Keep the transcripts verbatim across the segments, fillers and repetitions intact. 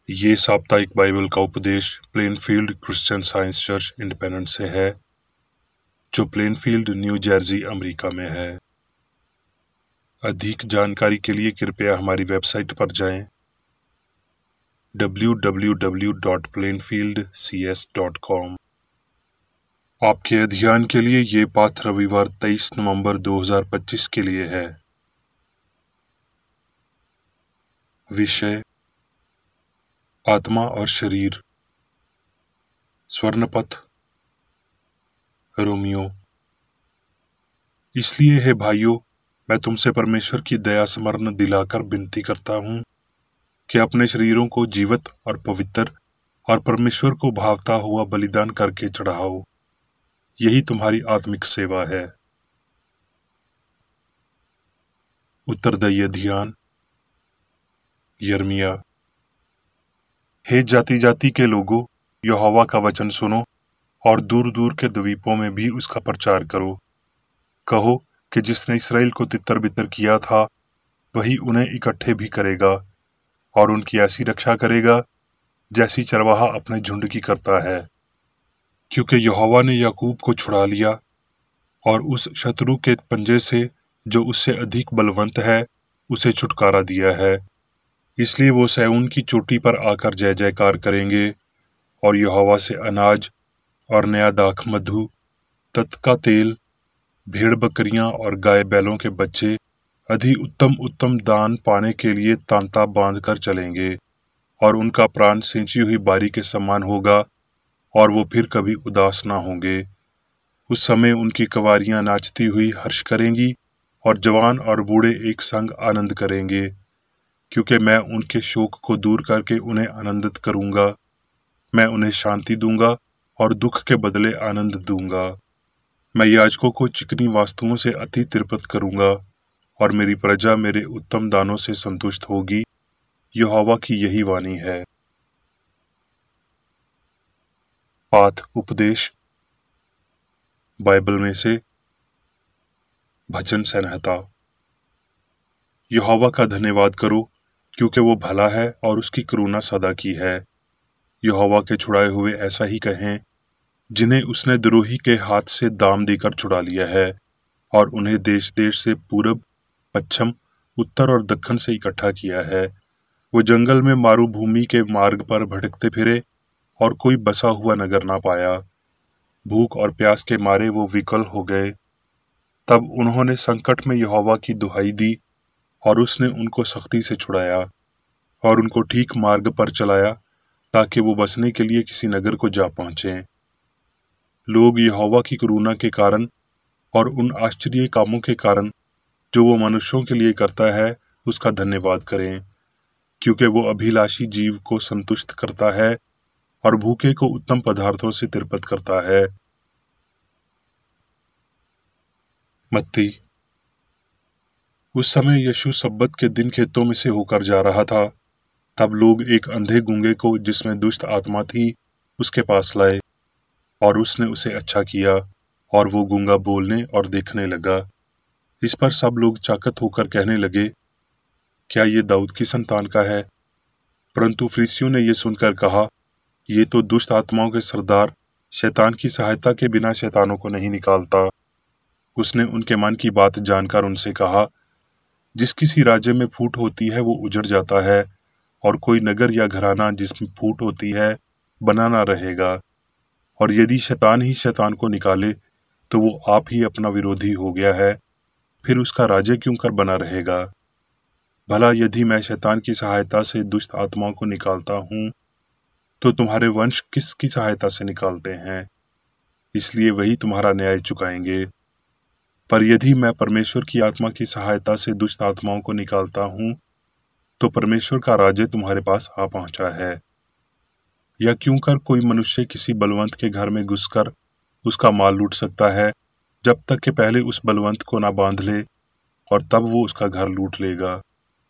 ये साप्ताहिक बाइबल का उपदेश Plainfield Christian Science Church Independent से है, जो प्लेनफील्ड, न्यू जर्सी, अमेरिका में है। अधिक जानकारी के लिए कृपया हमारी वेबसाइट पर जाएं W W W dot Plainfield C S dot com. आपके अध्ययन के लिए ये पाठ रविवार तेईस नवंबर दो हज़ार पच्चीस के लिए है। विषय आत्मा और शरीर। स्वर्णपथ रोमियो। इसलिए हे भाइयों, मैं तुमसे परमेश्वर की दया स्मरण दिलाकर विनती करता हूँ कि अपने शरीरों को जीवित और पवित्र और परमेश्वर को भावता हुआ बलिदान करके चढ़ाओ। यही तुम्हारी आत्मिक सेवा है। उत्तरदायी ध्यान। यिर्मयाह। हे जाति जाति के लोगों, यहोवा का वचन सुनो और दूर दूर के द्वीपों में भी उसका प्रचार करो। कहो कि जिसने इसराइल को तितर बितर किया था, वही उन्हें इकट्ठे भी करेगा और उनकी ऐसी रक्षा करेगा जैसी चरवाहा अपने झुंड की करता है। क्योंकि यहोवा ने याकूब को छुड़ा लिया और उस शत्रु के पंजे से जो उससे अधिक बलवंत है उसे छुटकारा दिया है। इसलिए वो सैऊन की चोटी पर आकर जय जयकार करेंगे और यहोवा से अनाज और नया दाख मधु, तत्का तेल, भेड़ बकरियां और गाय बैलों के बच्चे अधि उत्तम उत्तम दान पाने के लिए तांता बांध कर चलेंगे और उनका प्राण सिंची हुई बारी के समान होगा और वो फिर कभी उदास ना होंगे। उस समय उनकी कवारियां नाचती हुई हर्ष करेंगी और जवान और बूढ़े एक संग आनंद करेंगे, क्योंकि मैं उनके शोक को दूर करके उन्हें आनंदित करूंगा। मैं उन्हें शांति दूंगा और दुख के बदले आनंद दूंगा। मैं याजकों को चिकनी वस्तुओं से अति तृप्त करूंगा और मेरी प्रजा मेरे उत्तम दानों से संतुष्ट होगी। यहोवा की यही वाणी है। पाठ उपदेश बाइबल में से भजन संहिता। यहोवा का धन्यवाद करो, क्योंकि वो भला है और उसकी करुणा सदा की है। यहोवा के छुड़ाए हुए ऐसा ही कहें, जिन्हें उसने द्रोही के हाथ से दाम देकर छुड़ा लिया है और उन्हें देश देश से पूरब, पश्चिम, उत्तर और दक्षिण से इकट्ठा किया है। वो जंगल में मारुभूमि के मार्ग पर भटकते फिरे और कोई बसा हुआ नगर ना पाया। भूख और प्यास के मारे वो विकल हो गए। तब उन्होंने संकट में यहोवा की दुहाई दी और उसने उनको सख्ती से छुड़ाया और उनको ठीक मार्ग पर चलाया, ताकि वो बसने के लिए किसी नगर को जा पहुंचे। लोग यहोवा की करुणा के कारण और उन आश्चर्य कामों के कारण जो वो मनुष्यों के लिए करता है उसका धन्यवाद करें, क्योंकि वो अभिलाषी जीव को संतुष्ट करता है और भूखे को उत्तम पदार्थों से तृप्त करता है। मत्ती। उस समय यीशु सब्बत के दिन खेतों में से होकर जा रहा था। तब लोग एक अंधे गूंगे को, जिसमें दुष्ट आत्मा थी, उसके पास लाए और उसने उसे अच्छा किया और वो गूंगा बोलने और देखने लगा। इस पर सब लोग चाकत होकर कहने लगे, क्या ये दाऊद की संतान का है? परंतु फरीसियों ने ये सुनकर कहा, ये तो दुष्ट आत्माओं के सरदार शैतान की सहायता के बिना शैतानों को नहीं निकालता। उसने उनके मन की बात जानकर उनसे कहा, जिस किसी राज्य में फूट होती है वो उजड़ जाता है और कोई नगर या घराना जिसमें फूट होती है बना ना रहेगा। और यदि शैतान ही शैतान को निकाले तो वो आप ही अपना विरोधी हो गया है, फिर उसका राज्य क्यों कर बना रहेगा? भला यदि मैं शैतान की सहायता से दुष्ट आत्माओं को निकालता हूँ, तो तुम्हारे वंश किसकी सहायता से निकालते हैं? इसलिए वही तुम्हारा न्याय चुकाएंगे। पर यदि मैं परमेश्वर की आत्मा की सहायता से दुष्ट आत्माओं को निकालता हूँ, तो परमेश्वर का राज्य तुम्हारे पास आ पहुंचा है। या क्यों कर कोई मनुष्य किसी बलवंत के घर में घुसकर उसका माल लूट सकता है, जब तक कि पहले उस बलवंत को ना बांध ले, और तब वो उसका घर लूट लेगा।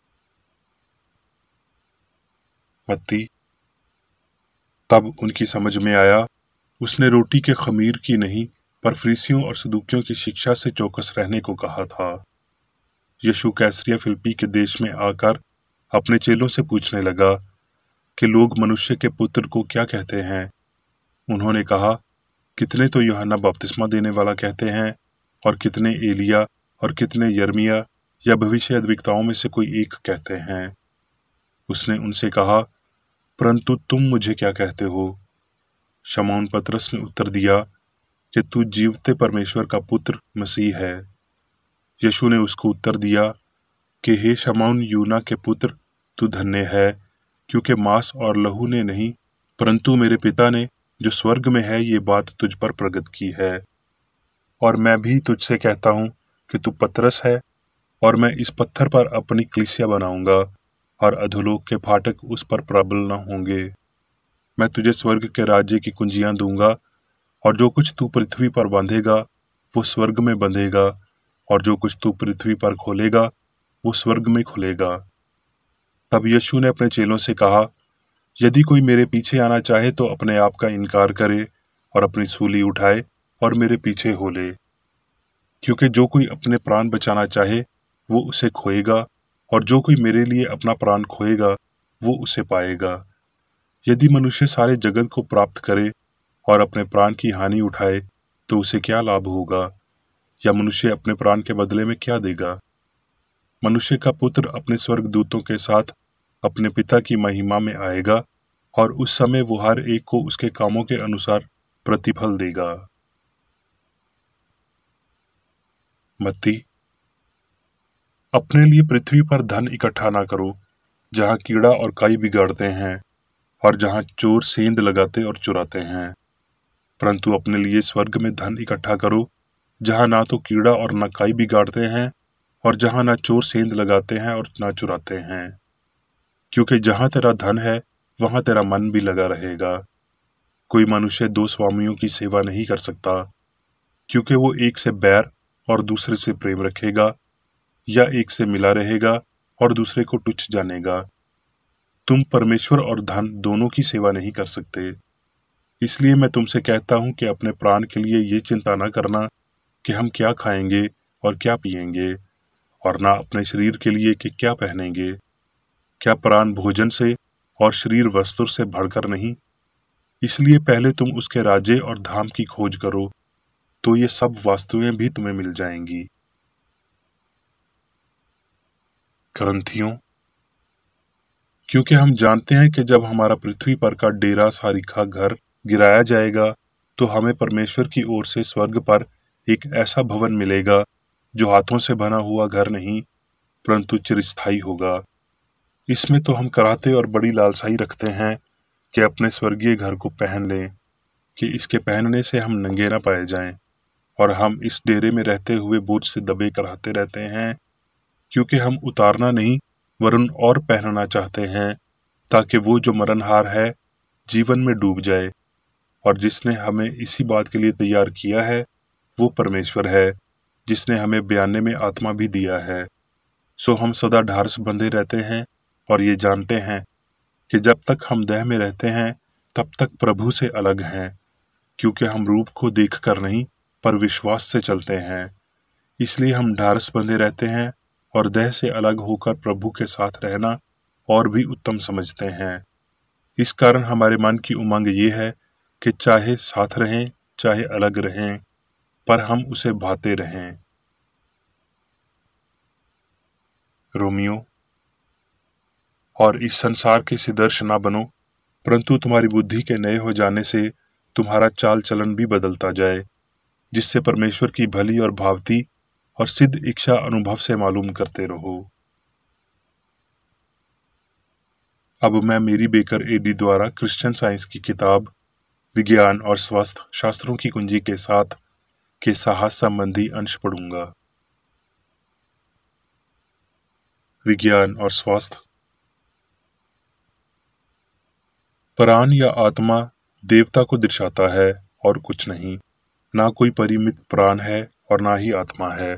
मत्ती। तब उनकी समझ में आया, उसने रोटी के खमीर की नहीं, पर फरीसियों और सदूकियों की शिक्षा से चौकस रहने को कहा था। यीशु कैसरिया फिलिप्पी के देश में आकर अपने चेलों से पूछने लगा, कि लोग मनुष्य के पुत्र को क्या कहते हैं। उन्होंने कहा, कितने तो यूहन्ना बपतिस्मा देने वाला कहते हैं, और कितने एलिया, और कितने यर्मिया या भविष्यद्वक्ताओं में से कोई एक कहते हैं। उसने उनसे कहा, परंतु तुम मुझे क्या कहते हो? शमौन पतरस ने उत्तर दिया कि तू जीवते परमेश्वर का पुत्र मसीह है। यीशु ने उसको उत्तर दिया कि हे शमौन यूना के पुत्र, तू धन्य है, क्योंकि मांस और लहू ने नहीं, परंतु मेरे पिता ने जो स्वर्ग में है ये बात तुझ पर प्रकट की है। और मैं भी तुझसे कहता हूँ कि तू पतरस है, और मैं इस पत्थर पर अपनी कलीसिया बनाऊंगा, और अधोलोक के फाटक उस पर प्रबल न होंगे। मैं तुझे स्वर्ग के राज्य की कुंजियां दूंगा, और जो कुछ तू पृथ्वी पर बांधेगा वो स्वर्ग में बंधेगा, और जो कुछ तू पृथ्वी पर खोलेगा वो स्वर्ग में खुलेगा। तब यीशु ने अपने चेलों से कहा, यदि कोई मेरे पीछे आना चाहे तो अपने आप का इनकार करे और अपनी सूली उठाए और मेरे पीछे हो ले। क्योंकि जो कोई अपने प्राण बचाना चाहे वो उसे खोएगा, और जो कोई मेरे लिए अपना प्राण खोएगा वो उसे पाएगा। यदि मनुष्य सारे जगत को प्राप्त करे और अपने प्राण की हानि उठाए तो उसे क्या लाभ होगा, या मनुष्य अपने प्राण के बदले में क्या देगा? मनुष्य का पुत्र अपने स्वर्गदूतों के साथ अपने पिता की महिमा में आएगा, और उस समय वो हर एक को उसके कामों के अनुसार प्रतिफल देगा। मत्ती, अपने लिए पृथ्वी पर धन इकट्ठा ना करो, जहाँ कीड़ा और काई बिगाड़ते हैं, और जहाँ चोर सेंध लगाते और चुराते हैं, परंतु अपने लिए स्वर्ग में धन इकट्ठा करो, जहाँ ना तो कीड़ा और न काई बिगाड़ते हैं, और जहाँ ना चोर सेंध लगाते हैं और ना चुराते हैं। क्योंकि जहाँ तेरा धन है वहाँ तेरा मन भी लगा रहेगा। कोई मनुष्य दो स्वामियों की सेवा नहीं कर सकता, क्योंकि वो एक से बैर और दूसरे से प्रेम रखेगा, या एक से मिला रहेगा और दूसरे को तुच्छ जानेगा। तुम परमेश्वर और धन दोनों की सेवा नहीं कर सकते। इसलिए मैं तुमसे कहता हूं कि अपने प्राण के लिए ये चिंता न करना कि हम क्या खाएंगे और क्या पिएंगे, और ना अपने शरीर के लिए कि क्या पहनेंगे। क्या प्राण भोजन से और शरीर वस्त्र से बढ़कर नहीं? इसलिए पहले तुम उसके राज्य और धाम की खोज करो, तो ये सब वस्तुएं भी तुम्हें मिल जाएंगी। करंथियों, क्योंकि हम जानते हैं कि जब हमारा पृथ्वी पर का डेरा सारीखा घर गिराया जाएगा तो हमें परमेश्वर की ओर से स्वर्ग पर एक ऐसा भवन मिलेगा जो हाथों से बना हुआ घर नहीं, परंतु चिरस्थायी होगा। इसमें तो हम कराहते और बड़ी लालसाई रखते हैं कि अपने स्वर्गीय घर को पहन लें, कि इसके पहनने से हम नंगे न पाए जाएं, और हम इस डेरे में रहते हुए बोझ से दबे कराहते रहते हैं, क्योंकि हम उतारना नहीं वरन और पहनना चाहते हैं, ताकि वो जो मरणहार है जीवन में डूब जाए। और जिसने हमें इसी बात के लिए तैयार किया है वो परमेश्वर है, जिसने हमें बयाने में आत्मा भी दिया है। सो हम सदा ढारस बंधे रहते हैं और ये जानते हैं कि जब तक हम देह में रहते हैं तब तक प्रभु से अलग हैं, क्योंकि हम रूप को देखकर नहीं पर विश्वास से चलते हैं। इसलिए हम ढारस बंधे रहते हैं और देह से अलग होकर प्रभु के साथ रहना और भी उत्तम समझते हैं। इस कारण हमारे मन की उमंग ये है कि चाहे साथ रहें चाहे अलग रहें, पर हम उसे भाते रहें। रोमियो, और इस संसार के सिदर्श ना बनो, परंतु तुम्हारी बुद्धि के नए हो जाने से तुम्हारा चाल चलन भी बदलता जाए, जिससे परमेश्वर की भली और भावती और सिद्ध इच्छा अनुभव से मालूम करते रहो। अब मैं मेरी बेकर एडी द्वारा क्रिश्चियन साइंस की किताब विज्ञान और स्वास्थ्य शास्त्रों की कुंजी के साथ के साहस संबंधी अंश पढ़ूंगा। विज्ञान और स्वास्थ्य। प्राण या आत्मा देवता को दर्शाता है और कुछ नहीं। ना कोई परिमित प्राण है और ना ही आत्मा है।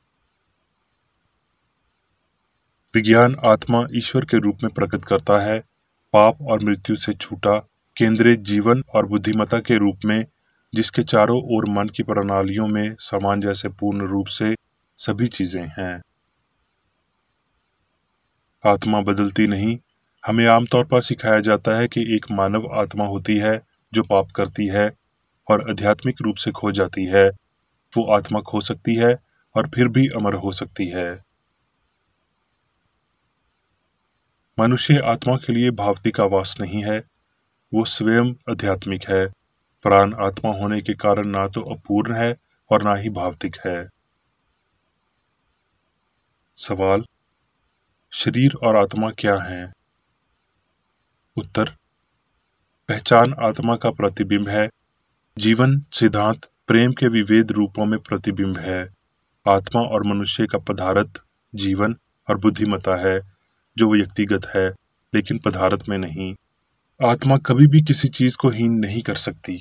विज्ञान आत्मा ईश्वर के रूप में प्रकट करता है, पाप और मृत्यु से छूटा केंद्रीय जीवन और बुद्धिमत्ता के रूप में, जिसके चारों ओर मन की प्रणालियों में समान जैसे पूर्ण रूप से सभी चीजें हैं। आत्मा बदलती नहीं, हमें आमतौर पर सिखाया जाता है कि एक मानव आत्मा होती है जो पाप करती है और आध्यात्मिक रूप से खो जाती है। वो आत्मा खो सकती है और फिर भी अमर हो सकती है। मनुष्य आत्मा के लिए भौतिक आवास नहीं है, वो स्वयं आध्यात्मिक है। प्राण आत्मा होने के कारण ना तो अपूर्ण है और ना ही भौतिक है। सवाल: शरीर और आत्मा क्या हैं? उत्तर: पहचान आत्मा का प्रतिबिंब है। जीवन, सिद्धांत, प्रेम के विविध रूपों में प्रतिबिंब है। आत्मा और मनुष्य का पदार्थ जीवन और बुद्धिमत्ता है, जो व्यक्तिगत है, लेकिन पदार्थ में नहीं। आत्मा कभी भी किसी चीज को हीन नहीं कर सकती।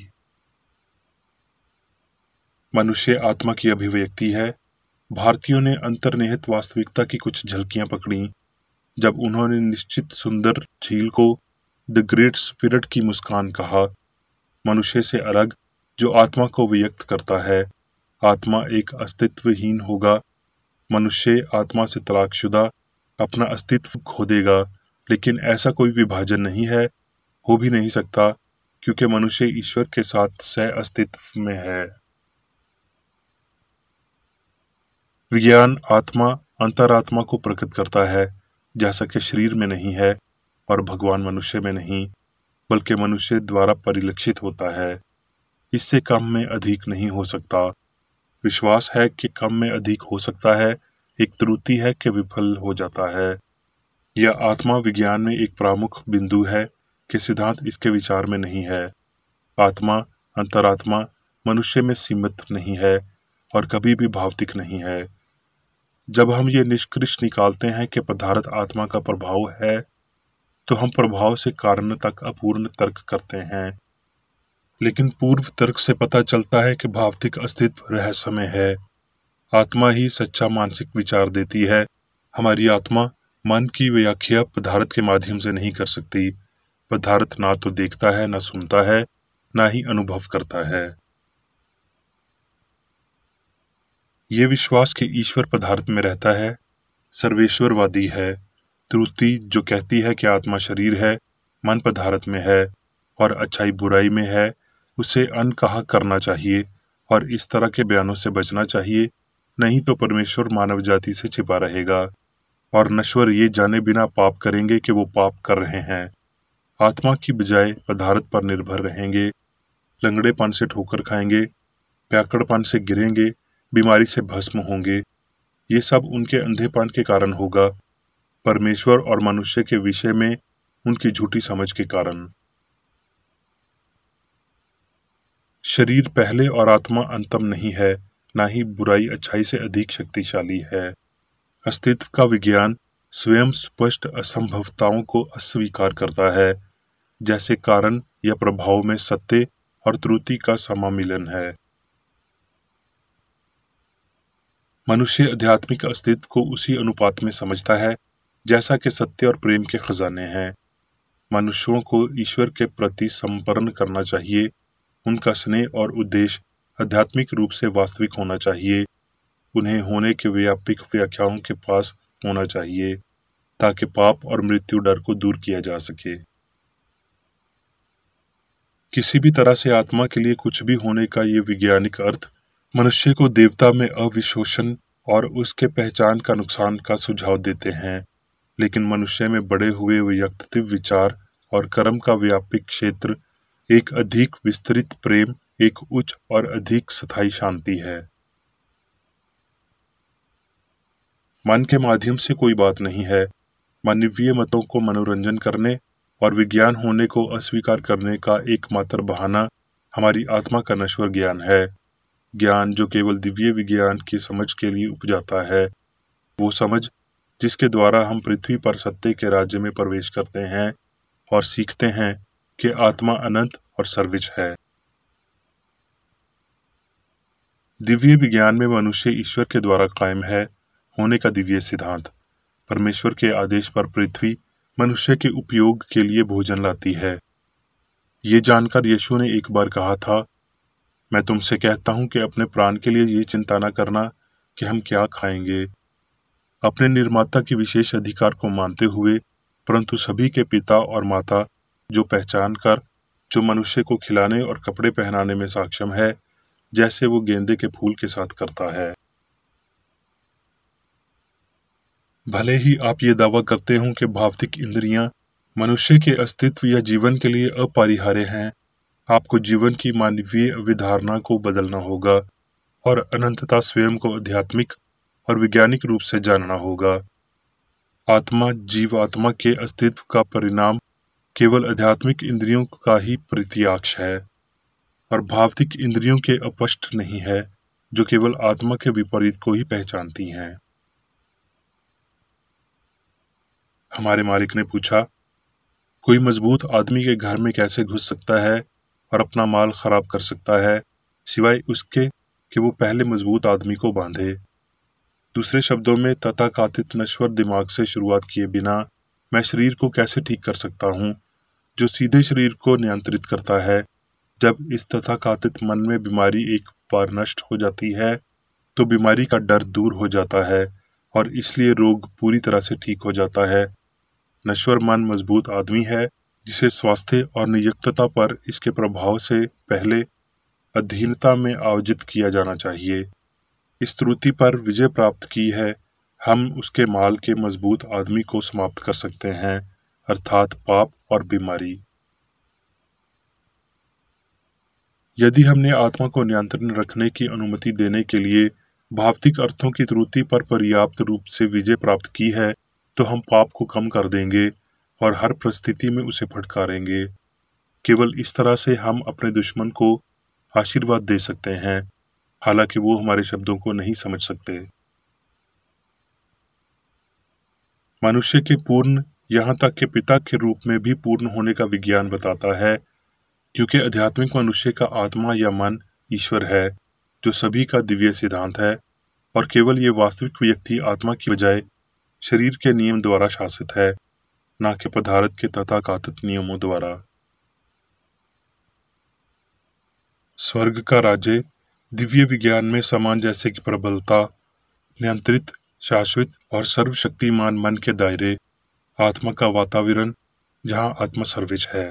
मनुष्य आत्मा की अभिव्यक्ति है। भारतीयों ने अंतर्निहित वास्तविकता की कुछ झलकियां पकड़ी जब उन्होंने निश्चित सुंदर झील को द ग्रेट स्पिरिट की मुस्कान कहा। मनुष्य से अलग जो आत्मा को व्यक्त करता है, आत्मा एक अस्तित्वहीन होगा। मनुष्य आत्मा से तलाकशुदा अपना अस्तित्व खो देगा, लेकिन ऐसा कोई विभाजन नहीं है, हो भी नहीं सकता, क्योंकि मनुष्य ईश्वर के साथ सह अस्तित्व में है। विज्ञान आत्मा अंतरात्मा को प्रकट करता है, जैसा कि शरीर में नहीं है और भगवान मनुष्य में नहीं, बल्कि मनुष्य द्वारा परिलक्षित होता है। इससे कम में अधिक नहीं हो सकता। विश्वास है कि कम में अधिक हो सकता है, एक त्रुटि है कि विफल हो जाता है। यह आत्मा विज्ञान में एक प्रमुख बिंदु है कि सिद्धांत इसके विचार में नहीं है। आत्मा अंतरात्मा मनुष्य में सीमित नहीं है और कभी भी भौतिक नहीं है। जब हम ये निष्कर्ष निकालते हैं कि पदार्थ आत्मा का प्रभाव है, तो हम प्रभाव से कारण तक अपूर्ण तर्क करते हैं। लेकिन पूर्व तर्क से पता चलता है कि भौतिक अस्तित्व रहस्यमय है। आत्मा ही सच्चा मानसिक विचार देती है। हमारी आत्मा मन की व्याख्या पदार्थ के माध्यम से नहीं कर सकती। पदार्थ ना तो देखता है, ना सुनता है, ना ही अनुभव करता है। ये विश्वास कि ईश्वर पदार्थ में रहता है सर्वेश्वरवादी है। त्रुटि जो कहती है कि आत्मा शरीर है, मन पदार्थ में है और अच्छाई बुराई में है, उसे अनकहा करना चाहिए और इस तरह के बयानों से बचना चाहिए, नहीं तो परमेश्वर मानव जाति से छिपा रहेगा और नश्वर ये जाने बिना पाप करेंगे कि वो पाप कर रहे हैं। आत्मा की बजाय पदार्थ पर निर्भर रहेंगे, लंगड़ेपन से ठोकर खाएंगे, प्याकड़पन से गिरेंगे, बीमारी से भस्म होंगे। ये सब उनके अंधेपन के कारण होगा, परमेश्वर और मनुष्य के विषय में उनकी झूठी समझ के कारण। शरीर पहले और आत्मा अंतम नहीं है, ना ही बुराई अच्छाई से अधिक शक्तिशाली है। अस्तित्व का विज्ञान स्वयं स्पष्ट असंभवताओं को अस्वीकार करता है, जैसे कारण या प्रभाव में सत्य और त्रुटि का समामिलन है। मनुष्य आध्यात्मिक अस्तित्व को उसी अनुपात में समझता है जैसा कि सत्य और प्रेम के खजाने हैं। मनुष्यों को ईश्वर के प्रति समर्पण करना चाहिए। उनका स्नेह और उद्देश्य आध्यात्मिक रूप से वास्तविक होना चाहिए। उन्हें होने के व्यापक व्याख्याओं के पास होना चाहिए, ताकि पाप और मृत्यु डर को दूर किया जा सके। किसी भी तरह से आत्मा के लिए कुछ भी होने का ये वैज्ञानिक अर्थ मनुष्य को देवता में अविशोषण और उसके पहचान का नुकसान का सुझाव देते हैं। लेकिन मनुष्य में बड़े हुए व्यक्तित्व विचार और कर्म का व्यापक क्षेत्र एक अधिक विस्तृत प्रेम, एक उच्च और अधिक स्थायी शांति है। मन के माध्यम से कोई बात नहीं है। मानवीय मतों को मनोरंजन करने और विज्ञान होने को अस्वीकार करने का एकमात्र बहाना हमारी आत्मा का नश्वर ज्ञान है। ज्ञान जो केवल दिव्य विज्ञान की समझ के लिए उपजाता है, वो समझ जिसके द्वारा हम पृथ्वी पर सत्य के राज्य में प्रवेश करते हैं और सीखते हैं कि आत्मा अनंत और सर्वोच्च है। दिव्य विज्ञान में मनुष्य ईश्वर के द्वारा कायम है होने का दिव्य सिद्धांत। परमेश्वर के आदेश पर पृथ्वी मनुष्य के उपयोग के लिए भोजन लाती है। ये जानकर यीशु ने एक बार कहा था, मैं तुमसे कहता हूं कि अपने प्राण के लिए ये चिंता न करना कि हम क्या खाएंगे। अपने निर्माता के विशेष अधिकार को मानते हुए परंतु सभी के पिता और माता जो पहचान कर जो मनुष्य को खिलाने और कपड़े पहनाने में सक्षम है, जैसे वो गेंदे के फूल के साथ करता है। भले ही आप ये दावा करते हो कि भौतिक इंद्रियां मनुष्य के अस्तित्व या जीवन के लिए अपरिहार्य हैं, आपको जीवन की मानवीय अवधारणा को बदलना होगा और अनंतता स्वयं को आध्यात्मिक और वैज्ञानिक रूप से जानना होगा। आत्मा जीवात्मा के अस्तित्व का परिणाम केवल आध्यात्मिक इंद्रियों का ही प्रत्याक्ष है और भौतिक इंद्रियों के अपष्ट नहीं है, जो केवल आत्मा के विपरीत को ही पहचानती हैं। हमारे मालिक ने पूछा, कोई मजबूत आदमी के घर में कैसे घुस सकता है और अपना माल खराब कर सकता है, सिवाय उसके कि वो पहले मजबूत आदमी को बांधे। दूसरे शब्दों में, तथाकथित नश्वर दिमाग से शुरुआत किए बिना मैं शरीर को कैसे ठीक कर सकता हूँ, जो सीधे शरीर को नियंत्रित करता है। जब इस तथाकथित मन में बीमारी एक बार नष्ट हो जाती है, तो बीमारी का डर दूर हो जाता है और इसलिए रोग पूरी तरह से ठीक हो जाता है। नश्वर मन मजबूत आदमी है, जिसे स्वास्थ्य और नियुक्तता पर इसके प्रभाव से पहले अधीनता में आयोजित किया जाना चाहिए। इस त्रुटि पर विजय प्राप्त की है, हम उसके माल के मजबूत आदमी को समाप्त कर सकते हैं, अर्थात पाप और बीमारी। यदि हमने आत्मा को नियंत्रण रखने की अनुमति देने के लिए भौतिक अर्थों की त्रुटि पर पर्याप्त रूप से विजय प्राप्त की है, तो हम पाप को कम कर देंगे और हर परिस्थिति में उसे फटकारेंगे। केवल इस तरह से हम अपने दुश्मन को आशीर्वाद दे सकते हैं, हालांकि वो हमारे शब्दों को नहीं समझ सकते। मनुष्य के पूर्ण, यहाँ तक कि पिता के रूप में भी पूर्ण होने का विज्ञान बताता है, क्योंकि आध्यात्मिक मनुष्य का आत्मा या मन ईश्वर है, जो सभी का दिव्य सिद्धांत है, और केवल ये वास्तविक व्यक्ति आत्मा की बजाय शरीर के नियम द्वारा शासित है, न कि पदार्थ के तथाकथित नियमों द्वारा। स्वर्ग का राज्य दिव्य विज्ञान में समान जैसे कि प्रबलता, नियंत्रित, शाश्वत और सर्वशक्तिमान मन के दायरे, आत्मा का वातावरण जहां आत्मा सर्वोच्च है।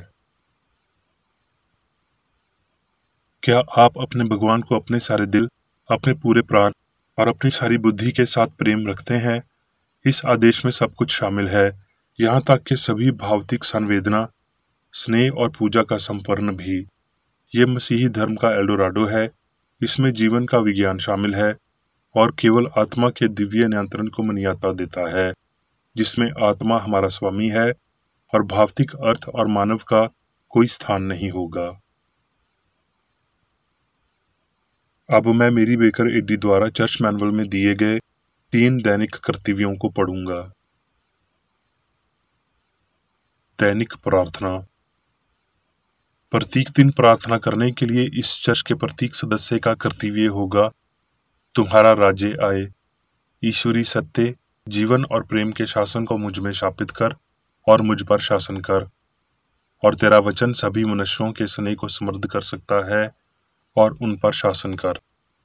क्या आप अपने भगवान को अपने सारे दिल, अपने पूरे प्राण और अपनी सारी बुद्धि के साथ प्रेम रखते हैं? इस आदेश में सब कुछ शामिल है, यहाँ तक कि सभी भौतिक संवेदना, स्नेह और पूजा का संपन्न भी। ये मसीही धर्म का एल्डोराडो है। इसमें जीवन का विज्ञान शामिल है और केवल आत्मा के दिव्य नियंत्रण को मान्यता देता है, जिसमें आत्मा हमारा स्वामी है और भौतिक अर्थ और मानव का कोई स्थान नहीं होगा। अब मैं मेरी बेकर एडी द्वारा चर्च मैनुअल में दिए गए तीन दैनिक कर्तव्यों को पढ़ूंगा। दैनिक प्रार्थना। प्रत्येक दिन प्रार्थना करने के लिए इस चर्च के प्रत्येक सदस्य का कर्तव्य होगा, तुम्हारा राज्य आए, ईश्वरी सत्य, जीवन और प्रेम के शासन को मुझ में स्थापित कर और मुझ पर शासन कर, और तेरा वचन सभी मनुष्यों के स्नेह को समृद्ध कर सकता है और उन पर शासन कर।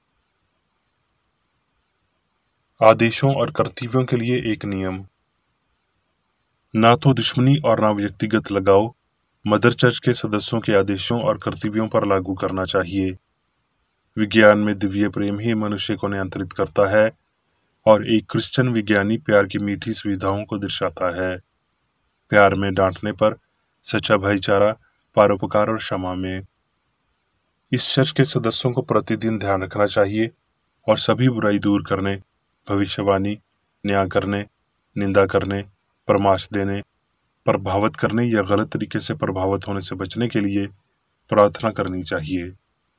आदेशों और कर्तव्यों के लिए एक नियम। ना तो दुश्मनी और ना व्यक्तिगत लगाव मदर चर्च के सदस्यों के आदेशों और कर्तव्यों पर लागू करना चाहिए। विज्ञान में दिव्य प्रेम ही मनुष्य को नियंत्रित करता है और एक क्रिश्चियन विज्ञानी प्यार की मीठी सुविधाओं को दर्शाता है। प्यार में डांटने पर, सच्चा भाईचारा, परोपकार और क्षमा में। इस चर्च के सदस्यों को प्रतिदिन ध्यान रखना चाहिए और सभी बुराई दूर करने, भविष्यवाणी, न्याय करने, निंदा करने, परामर्श देने, प्रभावित करने या गलत तरीके से प्रभावित होने से बचने के लिए प्रार्थना करनी चाहिए।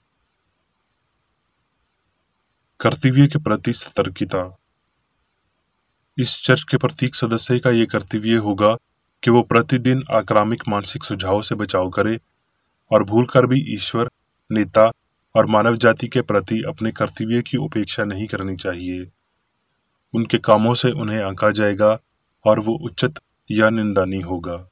कर्तव्य के प्रति सतर्कता। इस चर्च के प्रत्येक सदस्य का यह कर्तव्य होगा कि वो प्रतिदिन आक्रामक मानसिक सुझाव से बचाव करे और भूलकर भी ईश्वर, नेता और मानव जाति के प्रति अपने कर्तव्य की उपेक्षा नहीं करनी चाहिए। उनके कामों से उन्हें आंका जाएगा और वो उचित या निंदनीय होगा।